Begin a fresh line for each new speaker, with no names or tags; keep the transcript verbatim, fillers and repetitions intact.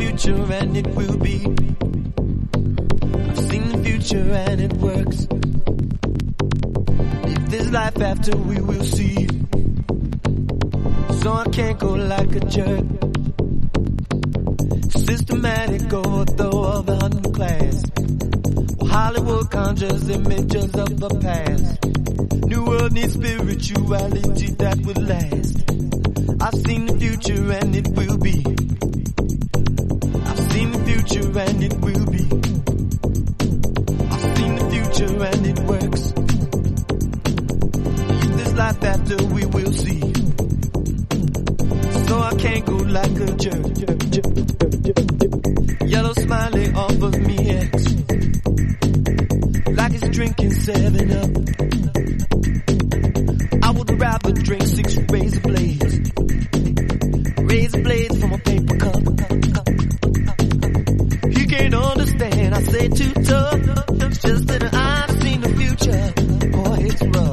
future and it will be. I've seen the future and it works. If there's life after, we will see. So I can't go like a jerk, systematic ortho of the underclass. Well, Hollywood conjures images of the past. New world needs spirituality that will last. I've seen the future and it will be. I've seen the future and it will be. I've seen the future and it works. If there's life after, we will see. So I can't go like a jerk. Yellow smiley offers me X, like he's drinking seven up. I would rather drink six razor blades, razor blades from a paper cup. He can't understand, I say too tough. It's just that I've seen the future, boy, it's rough.